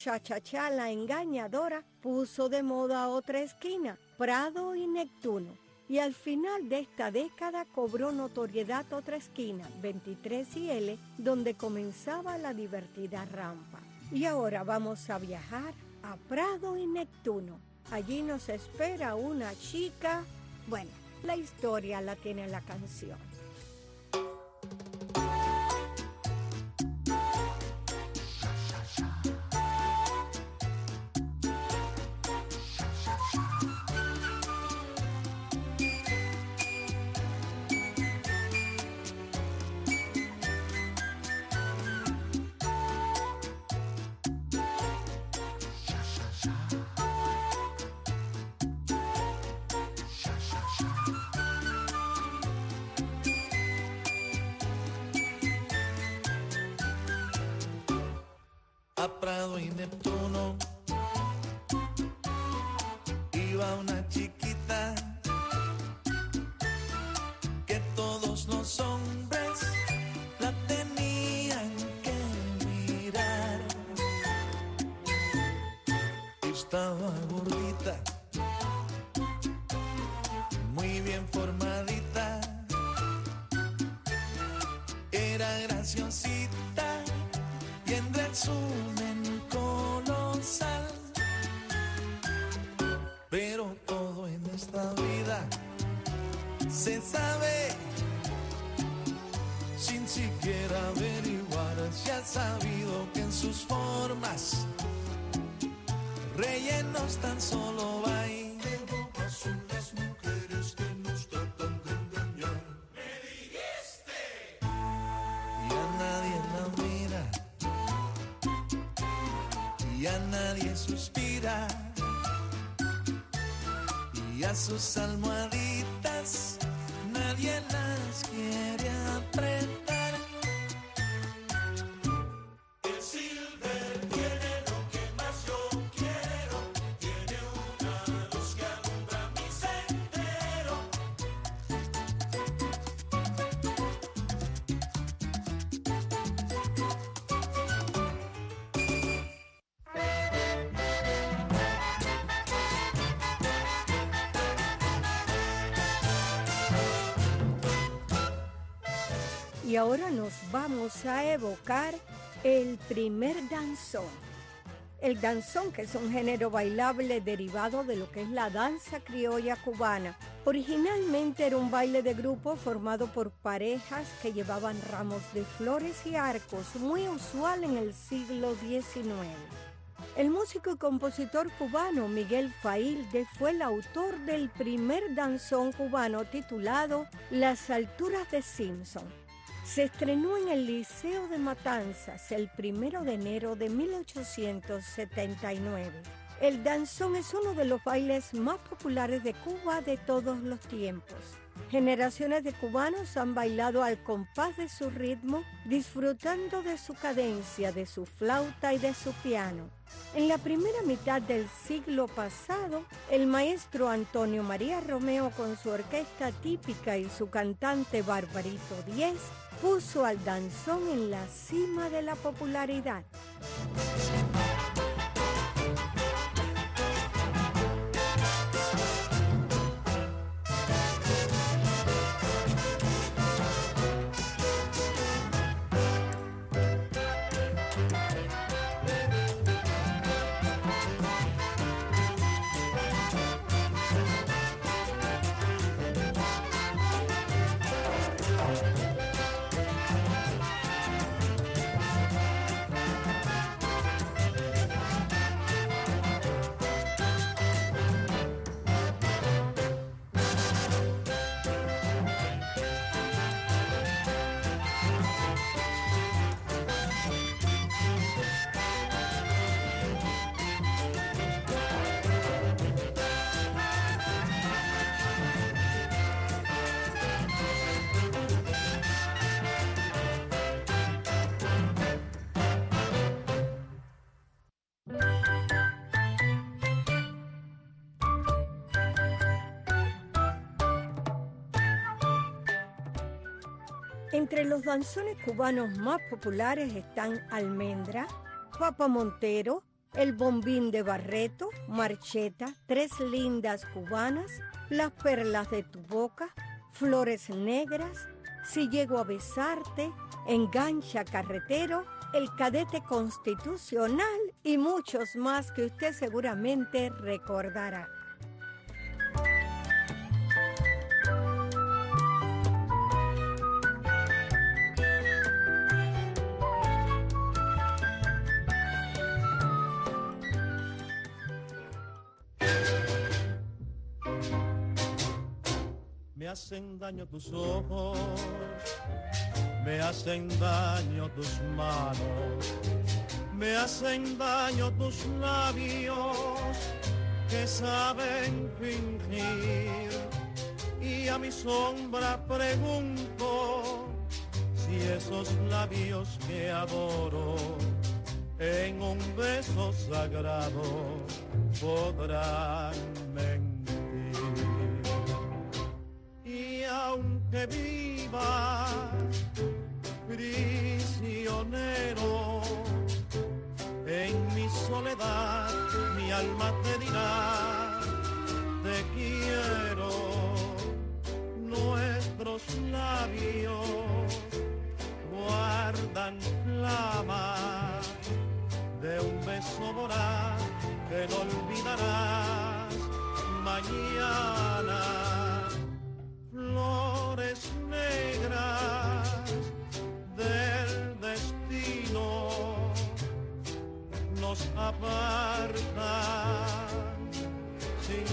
Cha-cha-cha, la engañadora, puso de moda otra esquina, Prado y Neptuno. Y al final de esta década cobró notoriedad otra esquina, 23 y L, donde comenzaba la divertida rampa. Y ahora vamos a viajar a Prado y Neptuno. Allí nos espera una chica. Bueno, la historia la tiene la canción. A Prado y Neptuno iba una chiquita que todos los hombres la tenían que mirar. Estaba gordita, muy bien formadita, era graciosita y en resumen colosal. Pero todo en esta vida se sabe sin siquiera averiguar. Se ha sabido que en sus formas rellenos tan solo hay. Qué bobas son las mujeres que nos tratan de engañar. ¡Me dijiste! Y a nadie la mira, y a nadie suspira, y a sus almohaditas nadie las quiere apretar. El Silver tiene lo que más yo quiero, tiene una luz que alumbra mi sendero. Y ahora nos vamos a evocar el primer danzón. El danzón, que es un género bailable derivado de lo que es la danza criolla cubana. Originalmente era un baile de grupo formado por parejas que llevaban ramos de flores y arcos, muy usual en el siglo XIX. El músico y compositor cubano Miguel Failde fue el autor del primer danzón cubano titulado Las alturas de Simpson. Se estrenó en el Liceo de Matanzas el 1 de enero de 1879. El danzón es uno de los bailes más populares de Cuba de todos los tiempos. Generaciones de cubanos han bailado al compás de su ritmo, disfrutando de su cadencia, de su flauta y de su piano. En la primera mitad del siglo pasado, el maestro Antonio María Romeo, con su orquesta típica y su cantante Barbarito Díez, puso al danzón en la cima de la popularidad. Entre los danzones cubanos más populares están Almendra, Papa Montero, El bombín de Barreto, Marcheta, Tres lindas cubanas, Las perlas de tu boca, Flores negras, Si llego a besarte, Engancha carretero, El cadete constitucional y muchos más que usted seguramente recordará. Me hacen daño tus ojos, me hacen daño tus manos, me hacen daño tus labios que saben fingir. Y a mi sombra pregunto si esos labios que adoro en un beso sagrado podrán mentir. Y aunque viva prisionero en mi soledad, mi alma te dirá, te quiero. Nuestros labios guardan flama de un beso voraz que no olvidarás mañana. Flores negras del destino nos apartan sin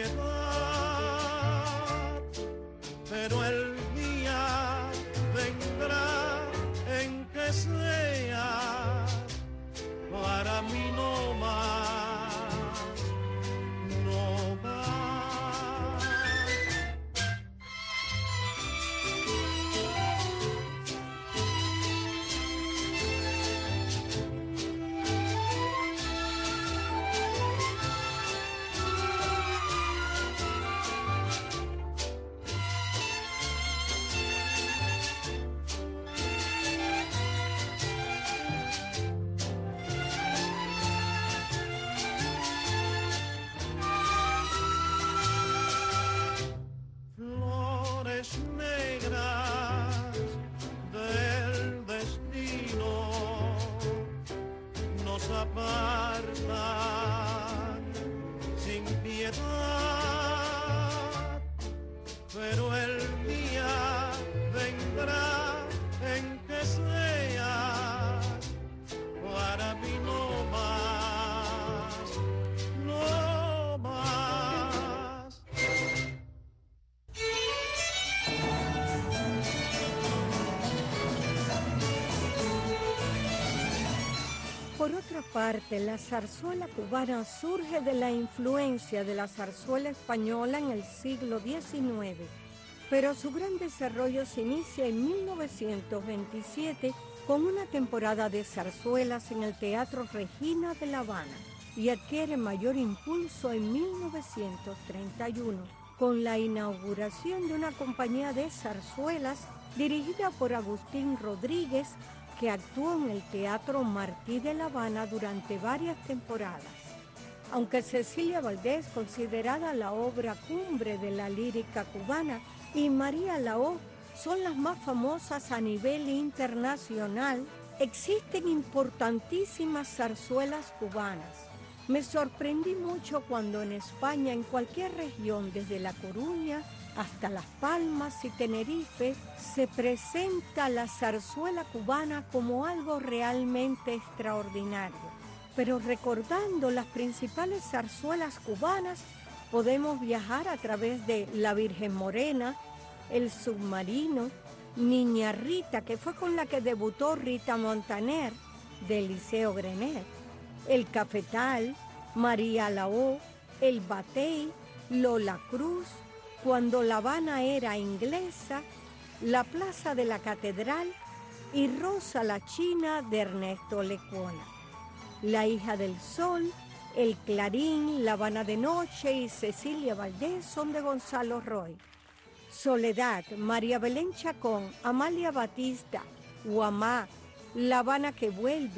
piedad, pero el día vendrá en que sea para mí no más, no más. Negras del destino nos apartan sin piedad, pero el día vendrá en que seas para mí no más, no más. Por otra parte, la zarzuela cubana surge de la influencia de la zarzuela española en el siglo XIX, pero su gran desarrollo se inicia en 1927 con una temporada de zarzuelas en el Teatro Regina de La Habana y adquiere mayor impulso en 1931 con la inauguración de una compañía de zarzuelas dirigida por Agustín Rodríguez, que actuó en el Teatro Martí de La Habana durante varias temporadas. Aunque Cecilia Valdés, considerada la obra cumbre de la lírica cubana, y María Laó son las más famosas a nivel internacional, existen importantísimas zarzuelas cubanas. Me sorprendí mucho cuando en España, en cualquier región, desde La Coruña hasta Las Palmas y Tenerife, se presenta la zarzuela cubana como algo realmente extraordinario. Pero recordando las principales zarzuelas cubanas, podemos viajar a través de La Virgen Morena, El Submarino, Niña Rita, que fue con la que debutó Rita Montaner, de Eliseo Grenet, El Cafetal, María Laó, El Batey, Lola Cruz, Cuando La Habana era inglesa, La Plaza de la Catedral y Rosa la China de Ernesto Lecuona. La Hija del Sol, El Clarín, La Habana de Noche y Cecilia Valdés son de Gonzalo Roy. Soledad, María Belén Chacón, Amalia Batista, Guamá, La Habana que vuelve,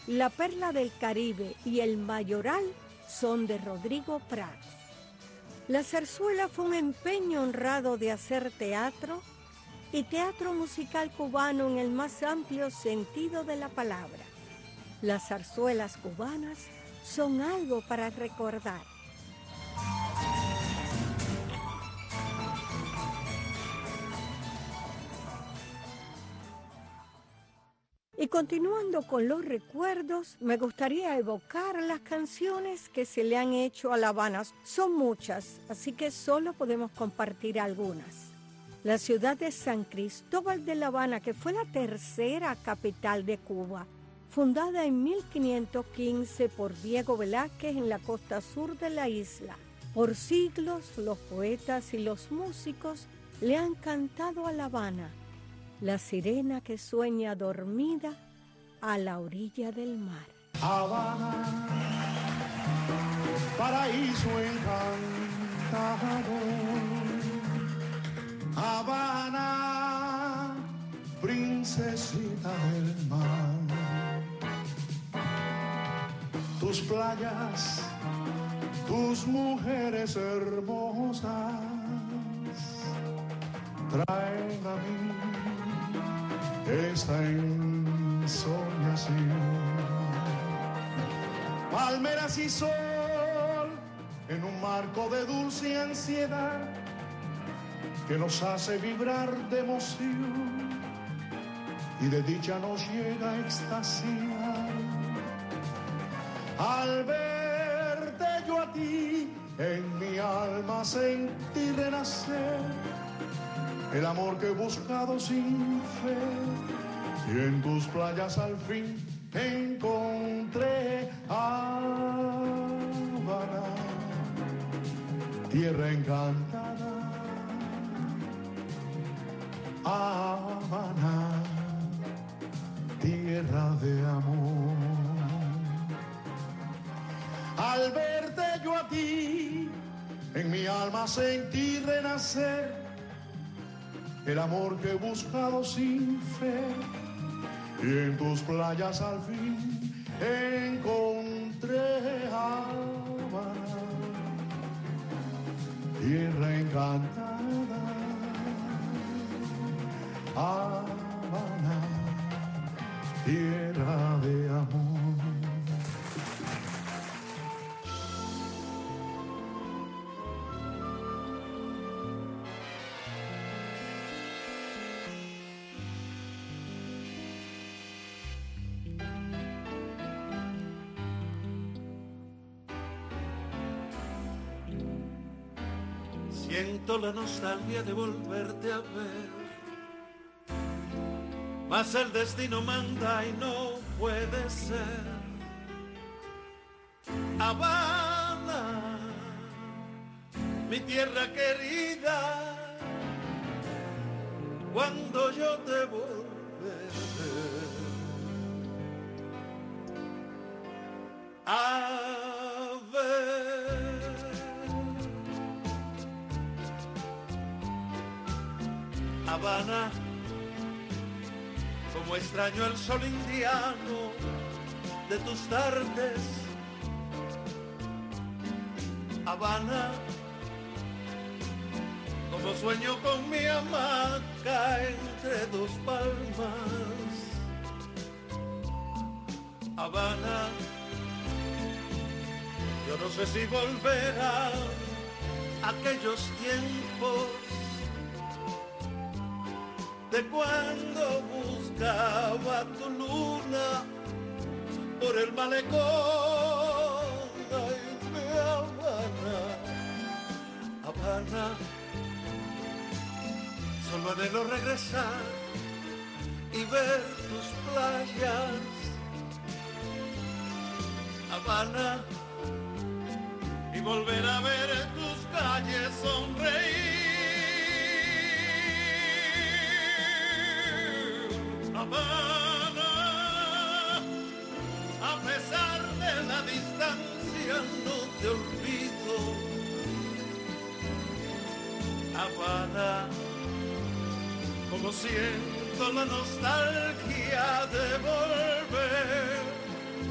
La Perla del Caribe y El Mayoral son de Rodrigo Prat. La zarzuela fue un empeño honrado de hacer teatro y teatro musical cubano en el más amplio sentido de la palabra. Las zarzuelas cubanas son algo para recordar. Y continuando con los recuerdos, me gustaría evocar las canciones que se le han hecho a La Habana. Son muchas, así que solo podemos compartir algunas. La ciudad de San Cristóbal de La Habana, que fue la tercera capital de Cuba, fundada en 1515 por Diego Velázquez en la costa sur de la isla. Por siglos, los poetas y los músicos le han cantado a La Habana, la sirena que sueña dormida a la orilla del mar. Habana, paraíso encantado. Habana, princesita del mar. Tus playas, tus mujeres hermosas traen a mí esta ensoñación. Palmeras y sol en un marco de dulce ansiedad que nos hace vibrar de emoción y de dicha nos llega a extasiar. Al verte yo a ti, en mi alma sentí renacer el amor que he buscado sin fe, y en tus playas al fin encontré Habana, tierra encantada. Habana, tierra de amor. Al verte yo a ti, en mi alma sentí renacer el amor que he buscado sin fe, y en tus playas al fin encontré Habana, tierra encantada. Habana, tierra de amor. Siento la nostalgia de volverte a ver, mas el destino manda y no puede ser. Habana, mi tierra querida, cuando yo te volveré a ver. Habana, como extraño el sol indiano de tus tardes. Habana, como sueño con mi hamaca entre dos palmas. Habana, yo no sé si volverá aquellos tiempos de cuando buscaba tu luna por el malecón. Ay, mi Habana, Habana, solo anhelo regresar y ver tus playas. Habana, y volver a ver tus calles sonreír. Habana, a pesar de la distancia no te olvido. Habana, como siento la nostalgia de volver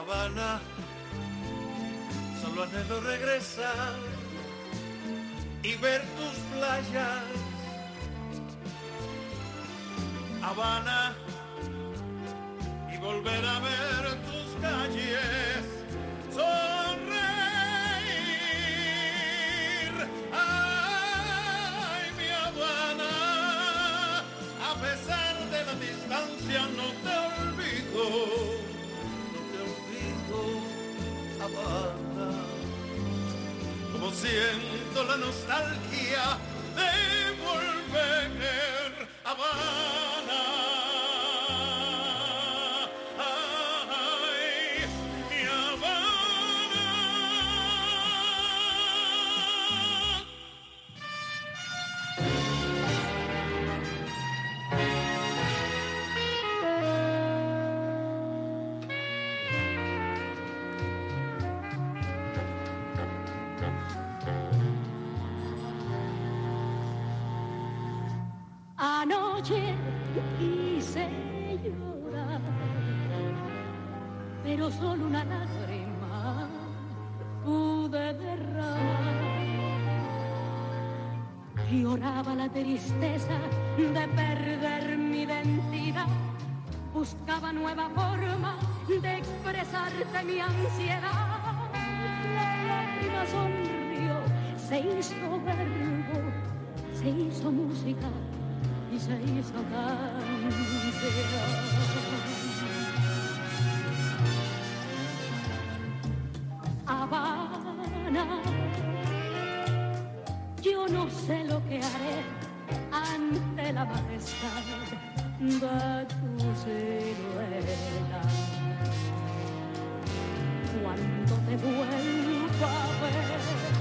Habana, solo anhelo regresar y ver tus playas. Habana, y volver a ver tus calles, sonreír. Ay, mi Habana, a pesar de la distancia no te olvido, Habana. Como siento la nostalgia de volver a Habana. Ay, mi Habana. Anoche quise llorar, pero solo una lágrima pude derramar. Lloraba la tristeza de perder mi identidad, buscaba nueva forma de expresarte mi ansiedad. La lágrima sonrió, se hizo verbo, se hizo música y se hizo canción. Habana, yo no sé lo que haré ante la majestad de tu silueta. Cuando te vuelva a ver,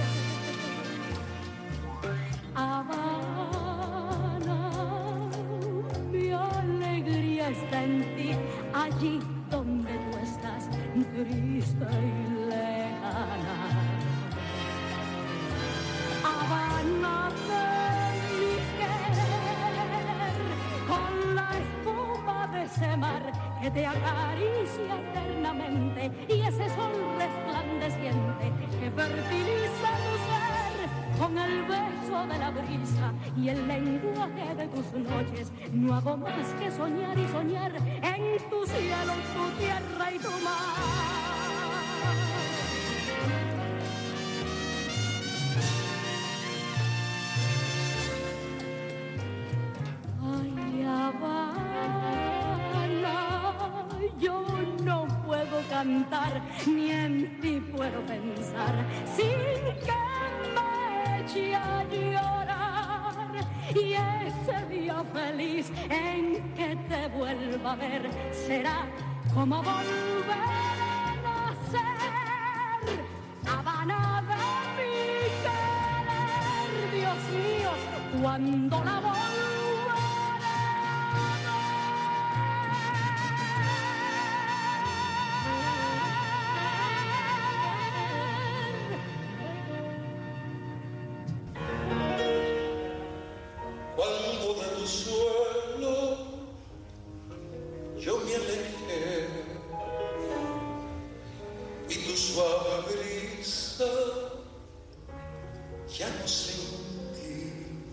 Habana, mi alegría está en ti, allí donde tú estás, triste y lejana. Habana de mi querer, con la espuma de ese mar que te acaricia eternamente y ese sol resplandeciente que fertiliza tu ser con el beso de la brisa y el lenguaje de tus noches. No hago más que soñar y soñar en tu cielo, tu tierra y tu mar. Ay, Habana, yo no puedo cantar, ni en ti puedo pensar, sin que me eche a llorar. Y ese día feliz en que te vuelva a ver será como volver a nacer. Habana de mi querer, Dios mío, cuando la volveré Cuando del suelo yo me alejé y tu suave brisa ya no sentí,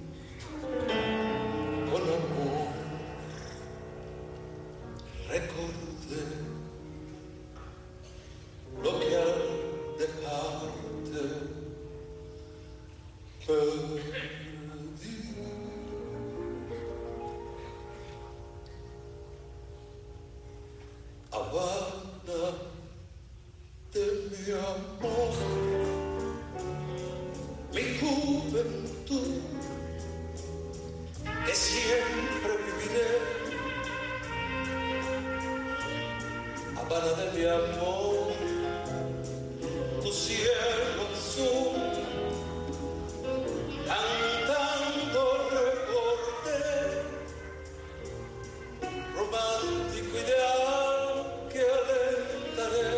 con amor recordé lo que al dejarte perdí. Habana de mi amor, mi juventud, que siempre viviré. Habana de mi amor, tu cielo azul, cantando recordé, romántico ideal que alentaré,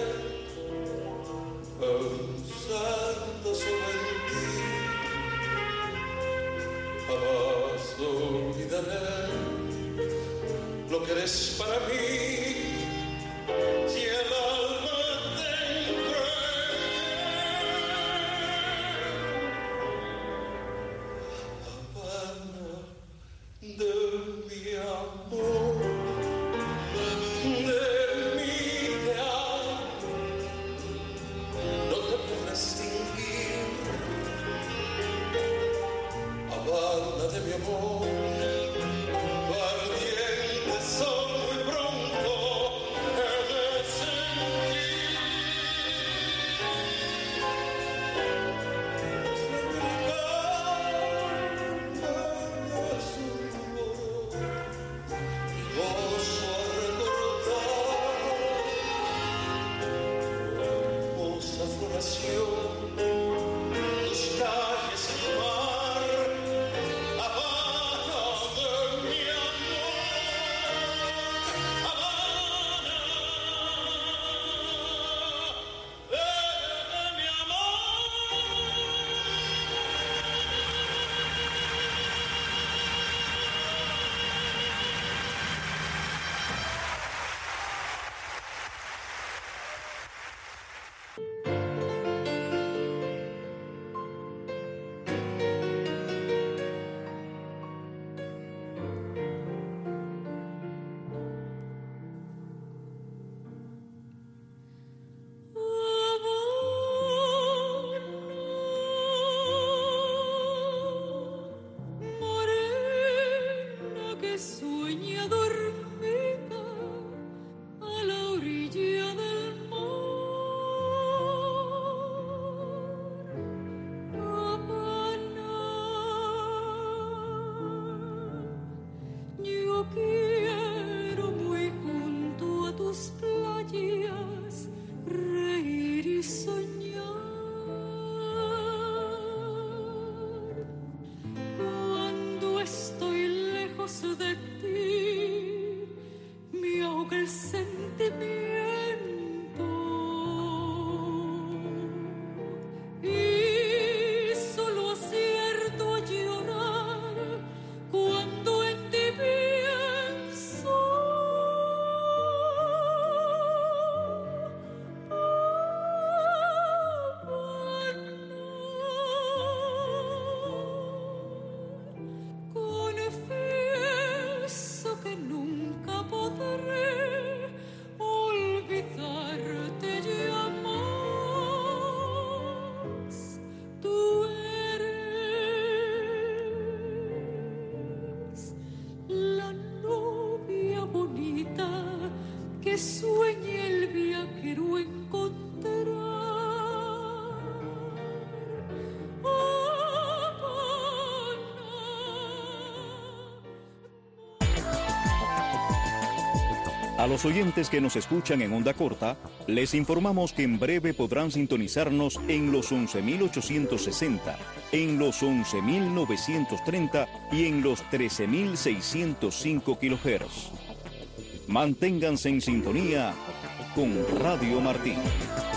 pensando sobre ti. Jamás olvidaré lo que eres para mí, si el alma sueña dormida a la orilla del mar. Habana, yo quiero muy junto a tus playas reír y soñar. Cuando estoy lejos de ti, me ahoga el sentimiento y solo acierto a llorar cuando en ti pienso. Confieso que nunca podré olvidarte jamás. Tú eres la novia bonita que sueña el viajero encontrar. A los oyentes que nos escuchan en onda corta, les informamos que en breve podrán sintonizarnos en los 11.860, en los 11.930 y en los 13.605 kHz. Manténganse en sintonía con Radio Martí.